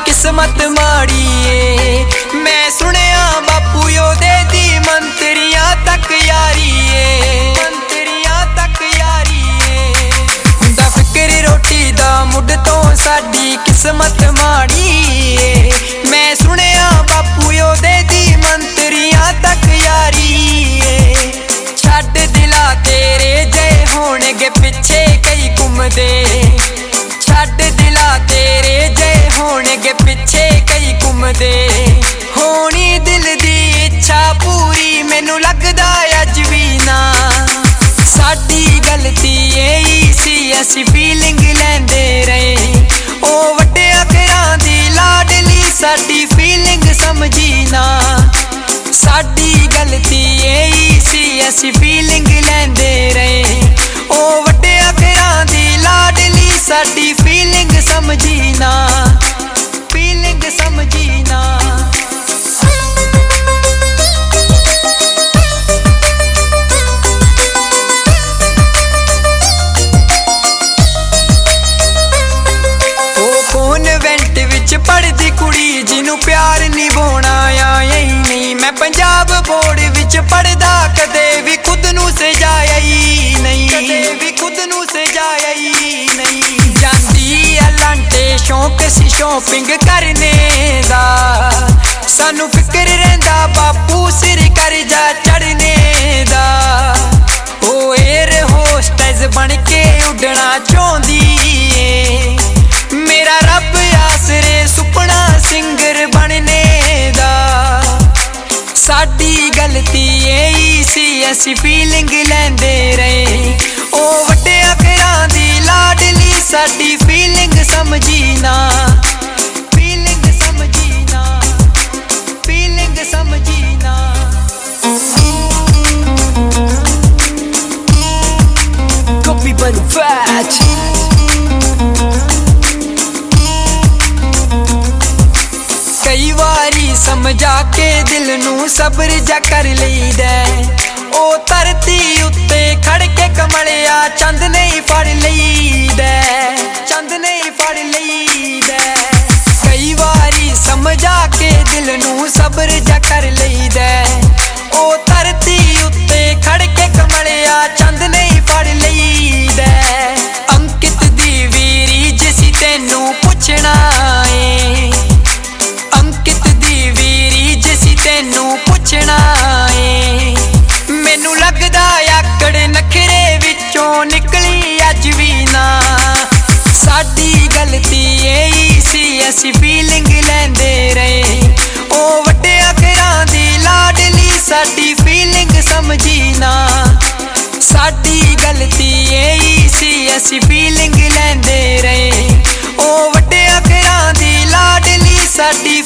किस्मत माड़ी ए। मैं सुनिया बापू ओदे दी मंत्रियां तक यारी ए, मंत्रियां तक यारी ए। हुंदा फिक्र रोटी दा मुड तो साडी किस्मत माड़ी ए। मैं सुनिया बापू ओदे दी मंत्रियां तक यारी ए। छड्ड दिला तेरे जे होणगे पिछे कई घुमदे, छड्ड दिला तेरे जे होणगे पिछे कई घुमदे। होनी दिल दी इच्छा पूरी मैनू लगदा अज भी ना, साडी गलती यही सी असी फीलिंग लैंदे रहे। ओ वड्डे अखरां दी लाडली साडी फीलिंग समझी ना, साडी गलती यही सी असी फीलिंग लैंदे रहे। ओ वड्डे अखरां दी लाडली साडी फीलिंग समझी ना, फीलिंग समझी ना। कॉन्वेंट विच पढ़दी कुड़ी जिन्नू प्यार निभाउणा आया ही नहीं। मैं पंजाब बोर्ड विच पढ़दा कदे भी खुद नू सजाया ही नहीं, कदे भी खुद नू सजाया ही नहीं। जांदी अलांटे शौक सी शॉपिंग करने दा, सानू फिक्र रहिंदा बापू सिर करजा चढ़ने दा। ओ एयर होस्टेस बन के उड़ना चाहुंदी ए, मेरा रब आसरे सुपना सिंगर बनने दा। साडी गलती यही सी असी फीलिंग लैंदे रहे। ओ वड्डे अखरां दी लाडली साडी फीलिंग समझी ना, फीलिंग समझी ना, फीलिंग समझी ना। Copy by the fat। कई वारी समझा के दिल नू सब्र जा कर लईदा। ओ धरती उत्ते खड़ के कमलिया चंद नहीं फड़ लईदा, चंद नहीं फड़ लईदा। कई वारी समझा के दिल नू सब्र जा कर लईदा। ओ धरती उत्ते खड़ के कमलिया चंद नहीं फड़ लईदा। अंकित दी वीरी जिसी तेनू पुछना ए, अंकित दी वीरी जिसी तेनू पुछना ए। मैनू लगदा आकड़ नखरे विचों निकली अज भी ना, साडी गलती यही सी असी फीलिंग लैंदे रहे। ओ वड्डे अखरां दी लाडली साडी फीलिंग समझी ना, साडी गलती यही सी असी फीलिंग लैंदे रहे। ओ वड्डे अखरां दी लाडली साडी